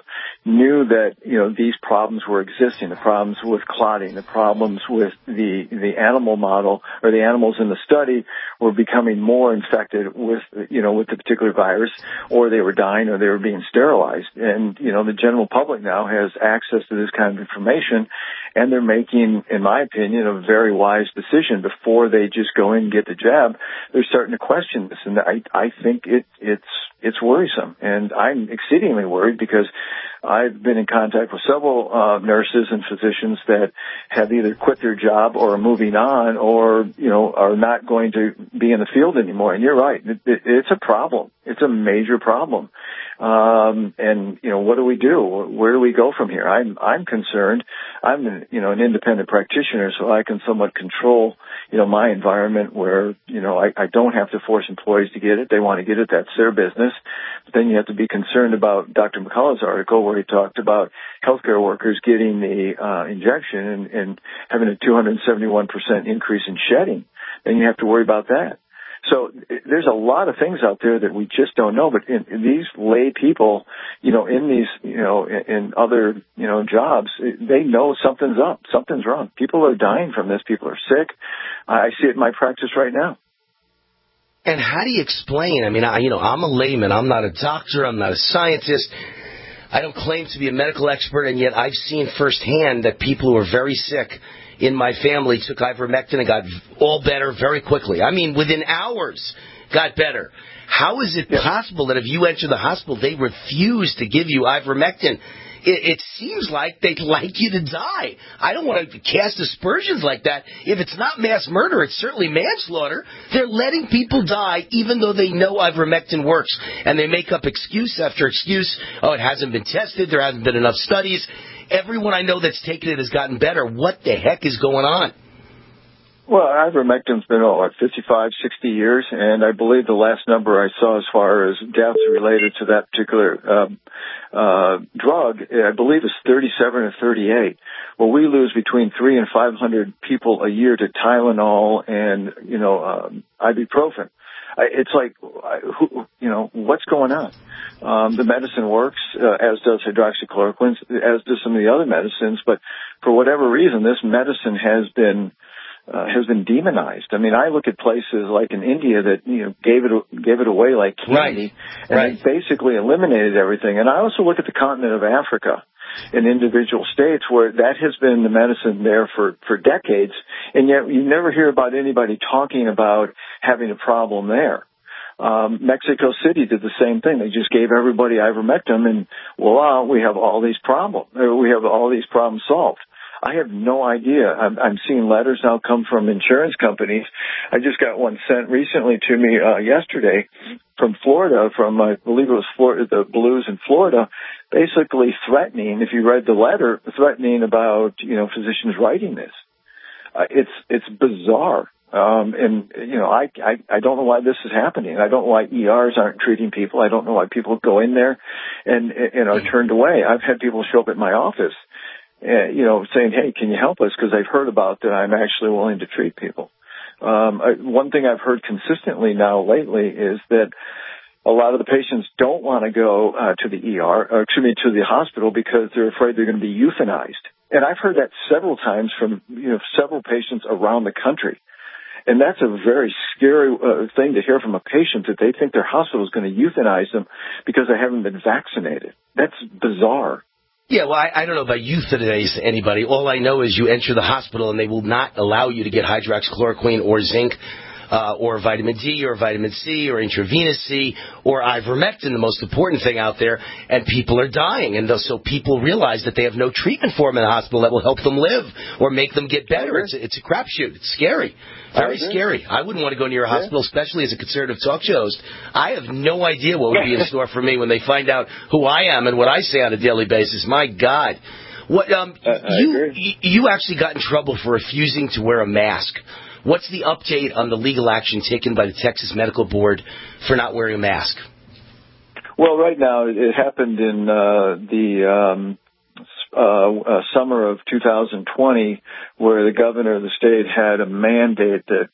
knew that, you know, these problems were existing, the problems with clotting, the problems with the, the animal model or the animals in the study were becoming more infected with, you know, with the particular virus, or they were dying or they were being sterilized. And, you know, the general public now has access to this kind of information, and they're making, in my opinion, a very wise decision before they just go in and get the jab. They're starting to question this, and I, I think it, it's, it's worrisome, and I'm exceedingly worried because I've been in contact with several uh, nurses and physicians that have either quit their job or are moving on, or, you know, are not going to be in the field anymore. And you're right, it, it, it's a problem. It's a major problem. Um, and, you know, what do we do? Where do we go from here? I'm, I'm concerned. I'm, an, you know, an independent practitioner, so I can somewhat control, you know, my environment where, you know, I, I don't have to force employees to get it. They want to get it. That's their business. But then you have to be concerned about Doctor McCullough's article where he talked about healthcare workers getting the, uh, injection and, and having a two hundred seventy-one percent increase in shedding. Then you have to worry about that. So there's a lot of things out there that we just don't know, but in, in these lay people, you know, in these, you know, in, in other, you know, jobs, they know something's up, something's wrong. People are dying from this. People are sick. I see it in my practice right now. And how do you explain? I mean, I, you know, I'm a layman. I'm not a doctor. I'm not a scientist. I don't claim to be a medical expert, and yet I've seen firsthand that people who are very sick in my family took ivermectin and got all better very quickly. I mean, within hours got better. How is it possible that if you enter the hospital, they refuse to give you ivermectin? It, it seems like they'd like you to die. I don't want to cast aspersions like that. If it's not mass murder, it's certainly manslaughter. They're letting people die even though they know ivermectin works. And they make up excuse after excuse. Oh, it hasn't been tested. There hasn't been enough studies. Everyone I know that's taken it has gotten better. What the heck is going on? Well, ivermectin's been, oh, what, fifty-five, sixty years, and I believe the last number I saw as far as deaths related to that particular um, uh, drug, I believe is thirty-seven or thirty-eight. Well, we lose between three and five hundred people a year to Tylenol and, you know, um, ibuprofen. It's like, who, you know, what's going on? Um, the medicine works, uh, as does hydroxychloroquine, as do some of the other medicines, but for whatever reason, this medicine has been Uh, has been demonized. I mean, I look at places like in India that, you know, gave it gave it away like candy, right. and right. they basically eliminated everything. And I also look at the continent of Africa in individual states where that has been the medicine there for, for decades, and yet you never hear about anybody talking about having a problem there. Um, Mexico City did the same thing. They just gave everybody ivermectin, and voila, we have all these problems. We have all these problems solved. I have no idea. I'm, I'm seeing letters now come from insurance companies. I just got one sent recently to me uh, yesterday from Florida, from I believe it was Florida, the Blues in Florida, basically threatening. If you read the letter, threatening about, you know, physicians writing this. Uh, it's it's bizarre. Um, and, you know, I, I, I don't know why this is happening. I don't know why E Rs aren't treating people. I don't know why people go in there and, and are turned away. I've had people show up at my office, uh, you know, saying, hey, can you help us? Because they've heard about that I'm actually willing to treat people. Um, I, one thing I've heard consistently now lately is that a lot of the patients don't want to go uh, to the E R, or excuse me, to the hospital because they're afraid they're going to be euthanized. And I've heard that several times from, you know, several patients around the country. And that's a very scary uh, thing to hear from a patient, that they think their hospital is going to euthanize them because they haven't been vaccinated. That's bizarre. Yeah, well, I, I don't know about euthanize anybody. All I know is you enter the hospital and they will not allow you to get hydroxychloroquine or zinc uh, or vitamin D or vitamin C or intravenous C or ivermectin, the most important thing out there, and people are dying. And so people realize that they have no treatment for them in the hospital that will help them live or make them get better. It's a, it's a crapshoot. It's scary. Very scary. I wouldn't want to go near a hospital, especially as a conservative talk show host. I have no idea what would be in store for me when they find out who I am and what I say on a daily basis. My God. What um uh, you you actually got in trouble for refusing to wear a mask. What's the update on the legal action taken by the Texas Medical Board for not wearing a mask? Well, right now it happened in uh, the um, uh, uh, summer of two thousand twenty, where the governor of the state had a mandate that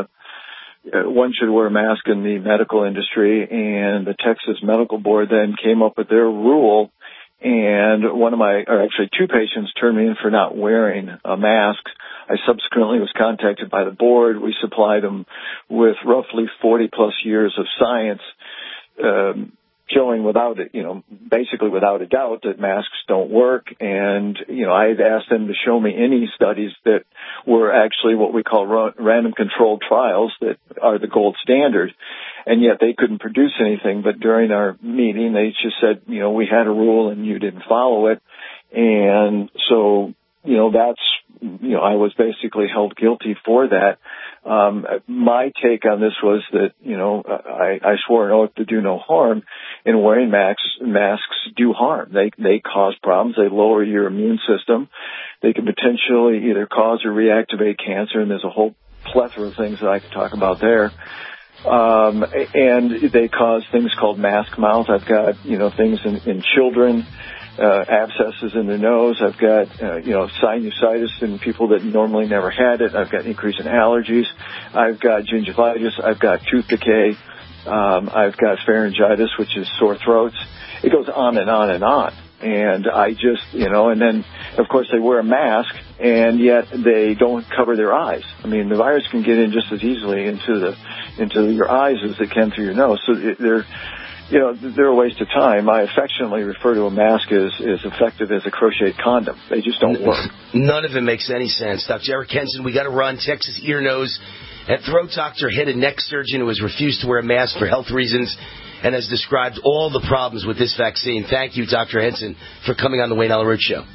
uh, one should wear a mask in the medical industry, and the Texas Medical Board then came up with their rule. and one of my, or actually two patients turned me in for not wearing a mask. I subsequently was contacted by the board. We supplied them with roughly forty plus years of science, um, showing without it, you know, basically without a doubt that masks don't work. And, you know, I had asked them to show me any studies that were actually what we call ra- random controlled trials that are the gold standard. And yet they couldn't produce anything. But during our meeting, they just said, you know, we had a rule and you didn't follow it. And so, you know, that's, you know, I was basically held guilty for that. Um, my take on this was that, you know, I, I swore an oath to do no harm, and wearing masks, masks do harm. They, they cause problems. They lower your immune system. They can potentially either cause or reactivate cancer, and there's a whole plethora of things that I could talk about there. Um, and they cause things called mask mouth. I've got, you know, things in, in children. Uh, abscesses in the nose. I've got, uh, you know, sinusitis in people that normally never had it. I've got an increase in allergies. I've got gingivitis. I've got tooth decay. Um, I've got pharyngitis, which is sore throats. It goes on and on and on. And I just, you know, and then, of course, they wear a mask, and yet they don't cover their eyes. I mean, the virus can get in just as easily into the into your eyes as it can through your nose. So it, they're You know, they're a waste of time. I affectionately refer to a mask as, as effective as a crocheted condom. They just don't work. None of it makes any sense. Doctor Eric Henson, we got to run. Texas ear, nose, and throat doctor, head and neck surgeon who has refused to wear a mask for health reasons and has described all the problems with this vaccine. Thank you, Doctor Henson, for coming on the Wayne Allyn Root Show.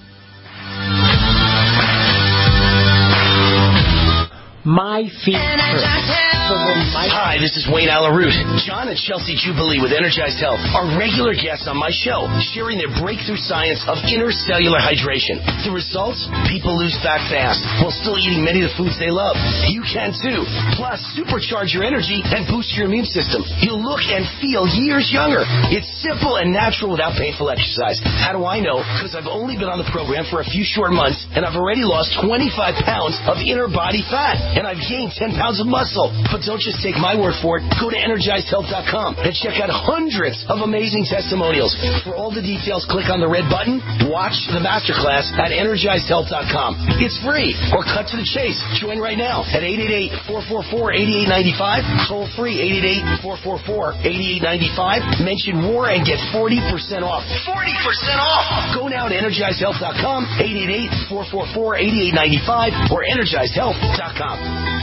My feet hurt. Hi, this is Wayne Allyn Root. John and Chelsea Jubilee with Energized Health are regular guests on my show, sharing their breakthrough science of intercellular hydration. The results? People lose fat fast while still eating many of the foods they love. You can too. Plus, supercharge your energy and boost your immune system. You'll look and feel years younger. It's simple and natural without painful exercise. How do I know? Because I've only been on the program for a few short months, and I've already lost twenty-five pounds of inner body fat, and I've gained ten pounds of muscle. But don't just take my word for it. Go to energized health dot com and check out hundreds of amazing testimonials. For all the details, click on the red button. Watch the masterclass at energized health dot com. It's free, or cut to the chase. Join right now at eight eight eight, four four four, eight eight nine five. Toll free eight eight eight, four four four, eight eight nine five. Mention WAR and get forty percent off. forty percent off! Go now to energized health dot com, eight eight eight, four four four, eight eight nine five, or energized health dot com.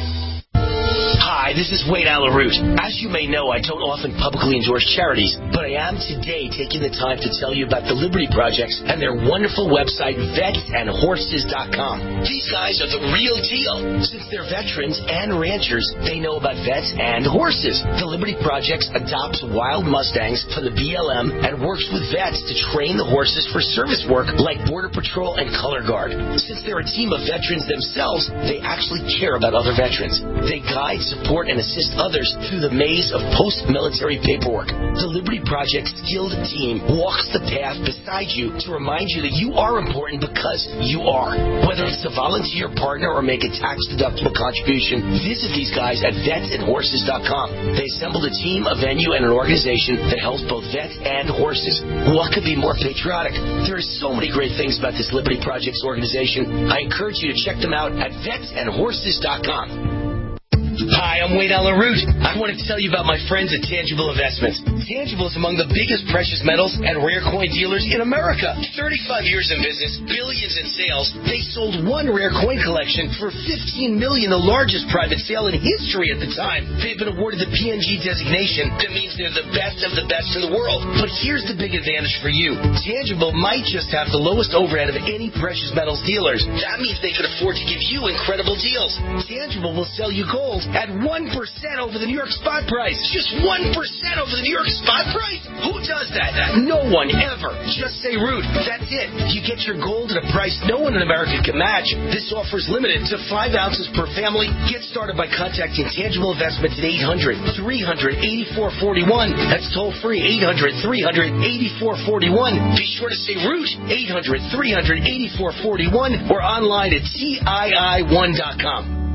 Hi, this is Wayne Allyn Root. As you may know, I don't often publicly endorse charities, but I am today taking the time to tell you about the Liberty Projects and their wonderful website, vets and horses dot com. These guys are the real deal. Since they're veterans and ranchers, they know about vets and horses. The Liberty Projects adopts wild Mustangs for the B L M and works with vets to train the horses for service work like Border Patrol and Color Guard. Since they're a team of veterans themselves, they actually care about other veterans. They guide, support, and assist others through the maze of post-military paperwork. The Liberty Project skilled team walks the path beside you to remind you that you are important because you are. Whether it's to volunteer, partner, or make a tax-deductible contribution, visit these guys at vets and horses dot com. They assembled a team, a venue, and an organization that helps both vets and horses. What could be more patriotic? There are so many great things about this Liberty Projects organization. I encourage you to check them out at vets and horses dot com. Hi, I'm Wayne Allyn Root. I want to tell you about my friends at Tangible Investments. Tangible is among the biggest precious metals and rare coin dealers in America. thirty-five years in business, billions in sales. They sold one rare coin collection for fifteen million dollars, the largest private sale in history at the time. They've been awarded the P N G designation. That means they're the best of the best in the world. But here's the big advantage for you. Tangible might just have the lowest overhead of any precious metals dealers. That means they could afford to give you incredible deals. Tangible will sell you gold at one percent over the New York spot price. Just one percent over the New York spot price? Who does that? No one ever. Just say Root. That's it. You get your gold at a price no one in America can match. This offer is limited to five ounces per family. Get started by contacting Tangible Investments at eight hundred, three hundred, eighty-four forty-one. That's toll free, eight hundred, three hundred, eighty-four forty-one. Be sure to say Root, eight hundred, three hundred, eighty-four forty-one, or online at T I I one dot com.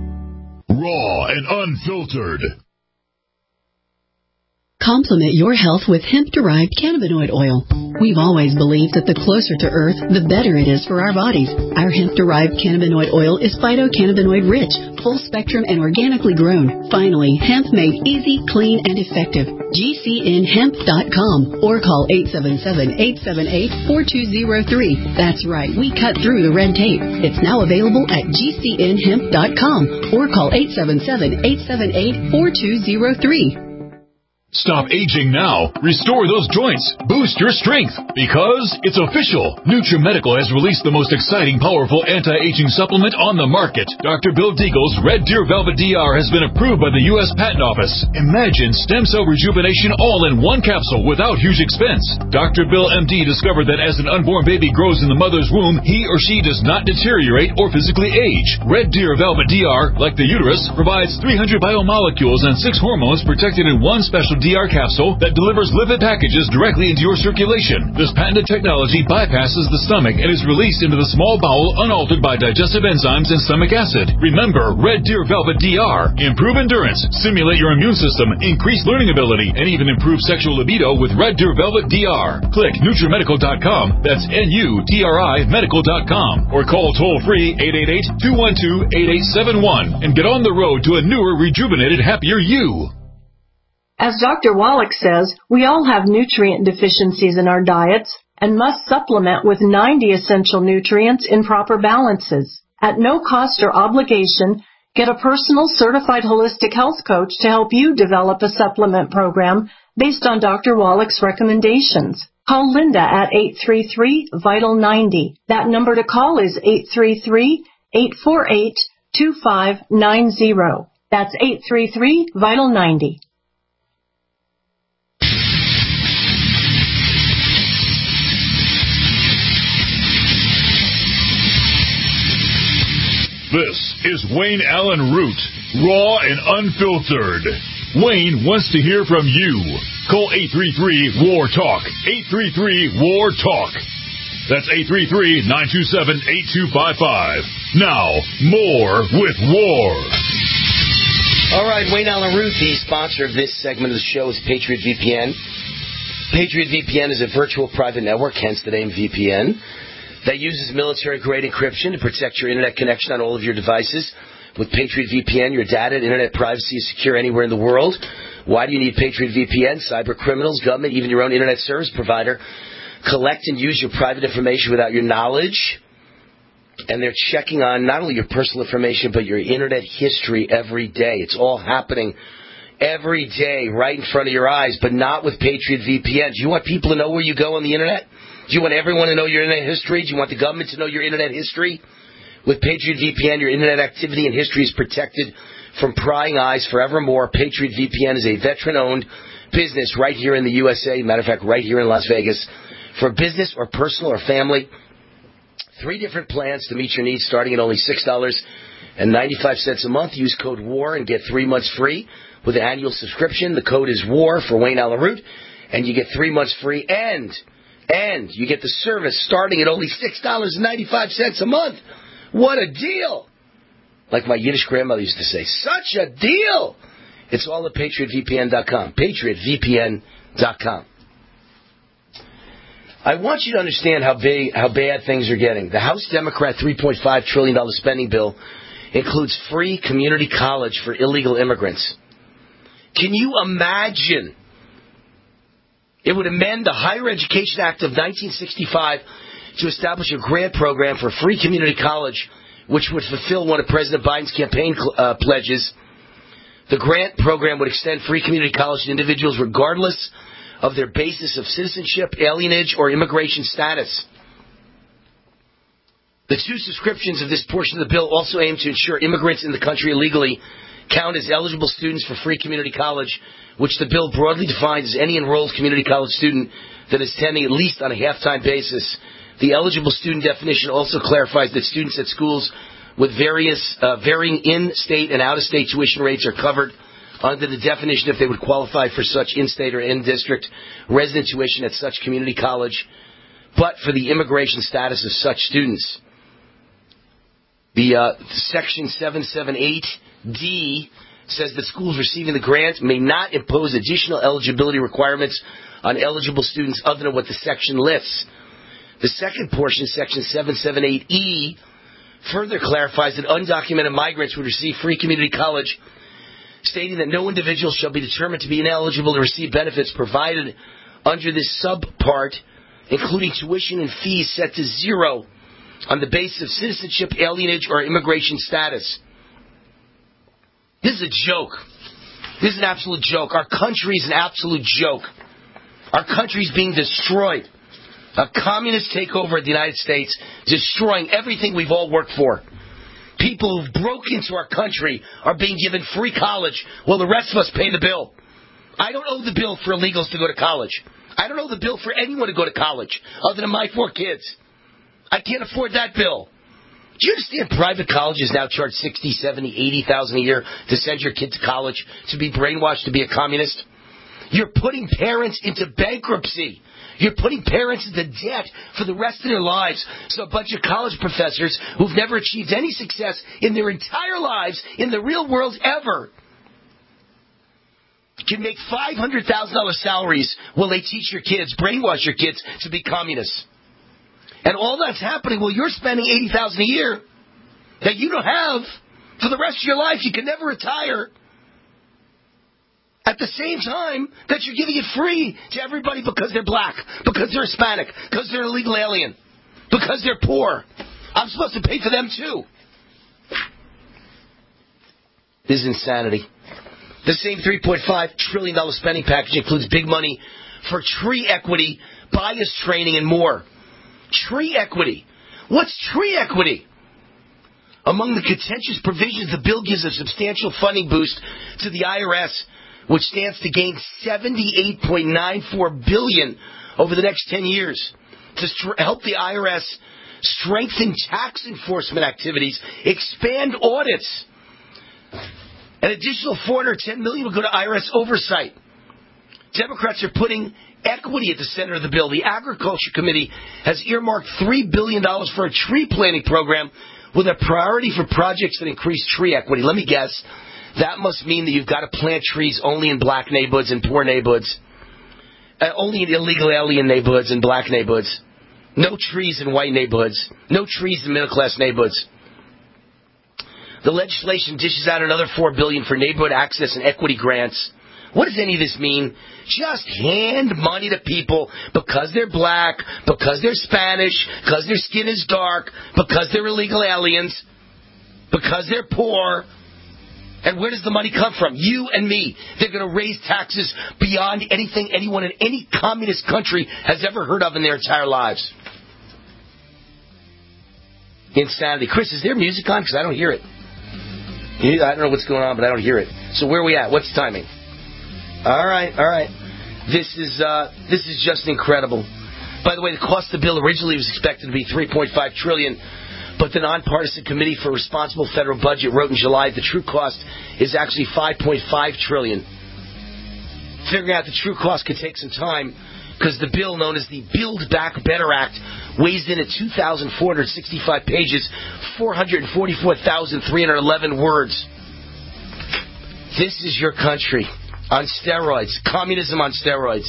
Raw and unfiltered. Complement your health with hemp-derived cannabinoid oil. We've always believed that the closer to Earth, the better it is for our bodies. Our hemp-derived cannabinoid oil is phytocannabinoid-rich, full-spectrum, and organically grown. Finally, hemp made easy, clean, and effective. G C N hemp dot com or call eight seven seven, eight seven eight, four two zero three. That's right, we cut through the red tape. It's now available at G C N hemp dot com or call eight seven seven, eight seven eight, four two zero three. Stop aging now. Restore those joints. Boost your strength. Because it's official. NutriMedical has released the most exciting, powerful anti-aging supplement on the market. Doctor Bill Deagle's Red Deer Velvet D R has been approved by the U S Patent Office. Imagine stem cell rejuvenation all in one capsule without huge expense. Doctor Bill M D discovered that as an unborn baby grows in the mother's womb, he or she does not deteriorate or physically age. Red Deer Velvet D R, like the uterus, provides three hundred biomolecules and six hormones protected in one special D R capsule that delivers lipid packages directly into your circulation. This patented technology bypasses the stomach and is released into the small bowel unaltered by digestive enzymes and stomach acid. Remember, Red Deer Velvet D R. Improve endurance, stimulate your immune system, increase learning ability, and even improve sexual libido with Red Deer Velvet D R. Click NutriMedical dot com, that's N U T R I medical dot com, or call toll-free eight eight eight, two one two, eight eight seven one and get on the road to a newer, rejuvenated, happier you. As Doctor Wallach says, we all have nutrient deficiencies in our diets and must supplement with ninety essential nutrients in proper balances. At no cost or obligation, get a personal certified holistic health coach to help you develop a supplement program based on Doctor Wallach's recommendations. Call Linda at eight three three, vital ninety. That number to call is eight three three, eight four eight, two five nine zero. That's eight three three, vital ninety. This is Wayne Allen Root, raw and unfiltered. Wayne wants to hear from you. Call eight three three, W A R, TALK. eight three three, W A R, TALK. That's eight three three, nine two seven, eight two five five. Now, more with W A R. All right, Wayne Allen Root, the sponsor of this segment of the show, is Patriot V P N. Patriot V P N is a virtual private network, hence the name V P N, that uses military-grade encryption to protect your internet connection on all of your devices. With Patriot V P N, your data and internet privacy is secure anywhere in the world. Why do you need Patriot V P N? Cyber criminals, government, even your own internet service provider collect and use your private information without your knowledge. And they're checking on not only your personal information, but your internet history every day. It's all happening every day right in front of your eyes, but not with Patriot V P N. Do you want people to know where you go on the internet? Do you want everyone to know your internet history? Do you want the government to know your internet history? With Patriot V P N, your internet activity and history is protected from prying eyes forevermore. Patriot V P N is a veteran-owned business right here in the U S A. Matter of fact, right here in Las Vegas. For business or personal or family, three different plans to meet your needs starting at only six dollars and ninety-five cents a month. Use code W A R and get three months free with an annual subscription. The code is W A R for Wayne Allen Root, and you get three months free, and and you get the service starting at only six dollars and ninety-five cents a month. What a deal! Like my Yiddish grandmother used to say, such a deal! It's all at Patriot V P N dot com. Patriot V P N dot com. I want you to understand how big, how bad things are getting. The House Democrat three point five trillion dollars spending bill includes free community college for illegal immigrants. Can you imagine? It would amend the Higher Education Act of nineteen sixty-five to establish a grant program for free community college, which would fulfill one of President Biden's campaign uh, pledges. The grant program would extend free community college to individuals regardless of their basis of citizenship, alienage, or immigration status. The two subscriptions of this portion of the bill also aim to ensure immigrants in the country illegally count as eligible students for free community college, which the bill broadly defines as any enrolled community college student that is attending at least on a half-time basis. The eligible student definition also clarifies that students at schools with various uh, varying in-state and out-of-state tuition rates are covered under the definition if they would qualify for such in-state or in-district resident tuition at such community college, but for the immigration status of such students. The uh, Section seven seventy-eight D says that schools receiving the grant may not impose additional eligibility requirements on eligible students other than what the section lists. The second portion, Section seven seventy-eight E, further clarifies that undocumented migrants would receive free community college, stating that no individual shall be determined to be ineligible to receive benefits provided under this subpart, including tuition and fees set to zero on the basis of citizenship, alienage, or immigration status. This is a joke. This is an absolute joke. Our country is an absolute joke. Our country is being destroyed. A communist takeover of the United States, destroying everything we've all worked for. People who broke into our country are being given free college while the rest of us pay the bill. I don't owe the bill for illegals to go to college. I don't owe the bill for anyone to go to college other than my four kids. I can't afford that bill. Do you understand private colleges now charge sixty, seventy, eighty thousand a year to send your kid to college, to be brainwashed, to be a communist? You're putting parents into bankruptcy. You're putting parents into debt for the rest of their lives. So a bunch of college professors who've never achieved any success in their entire lives, in the real world ever, can make five hundred thousand dollars salaries while they teach your kids, brainwash your kids to be communists. And all that's happening while you're spending eighty thousand dollars a year that you don't have for the rest of your life. You can never retire. At the same time that you're giving it free to everybody because they're black, because they're Hispanic, because they're an illegal alien, because they're poor. I'm supposed to pay for them too. This is insanity. The same three point five trillion dollars spending package includes big money for tree equity, bias training, and more. Tree equity. What's tree equity? Among the contentious provisions, the bill gives a substantial funding boost to the I R S, which stands to gain seventy-eight point nine four billion dollars over the next ten years to st- help the I R S strengthen tax enforcement activities, expand audits. An additional four hundred ten million dollars will go to I R S oversight. Democrats are putting equity at the center of the bill. The Agriculture Committee has earmarked three billion dollars for a tree planting program with a priority for projects that increase tree equity. Let me guess. That must mean that you've got to plant trees only in black neighborhoods and poor neighborhoods. Uh, only in illegal alien neighborhoods and black neighborhoods. No trees in white neighborhoods. No trees in middle-class neighborhoods. The legislation dishes out another four billion dollars for neighborhood access and equity grants. What does any of this mean? Just hand money to people because they're black, because they're Spanish, because their skin is dark, because they're illegal aliens, because they're poor. And where does the money come from? You and me. They're going to raise taxes beyond anything anyone in any communist country has ever heard of in their entire lives. Insanity. Chris, is there music on? Because I don't hear it. I don't know what's going on, but I don't hear it. So where are we at? What's the timing? All right, all right. This is uh, this is just incredible. By the way, the cost of the bill originally was expected to be three point five trillion dollars. But the Nonpartisan Committee for Responsible Federal Budget wrote in July the true cost is actually five point five trillion dollars. Figuring out the true cost could take some time because the bill known as the Build Back Better Act weighs in at two thousand four hundred sixty-five pages, four hundred forty-four thousand three hundred eleven words. This is your country on steroids. Communism on steroids.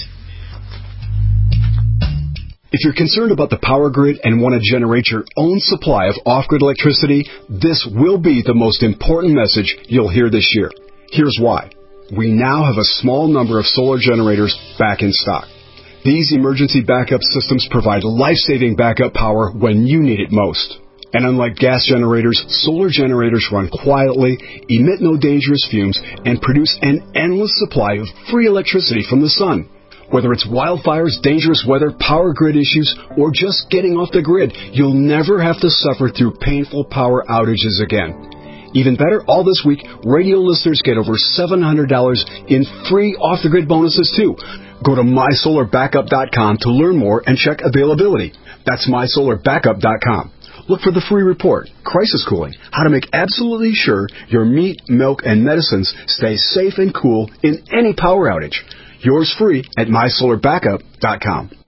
If you're concerned about the power grid and want to generate your own supply of off-grid electricity, this will be the most important message you'll hear this year. Here's why. We now have a small number of solar generators back in stock. These emergency backup systems provide life-saving backup power when you need it most. And unlike gas generators, solar generators run quietly, emit no dangerous fumes, and produce an endless supply of free electricity from the sun. Whether it's wildfires, dangerous weather, power grid issues, or just getting off the grid, you'll never have to suffer through painful power outages again. Even better, all this week, radio listeners get over seven hundred dollars in free off-the-grid bonuses, too. Go to my solar backup dot com to learn more and check availability. That's my solar backup dot com. Look for the free report, Crisis Cooling, how to make absolutely sure your meat, milk, and medicines stay safe and cool in any power outage. Yours free at my solar backup dot com.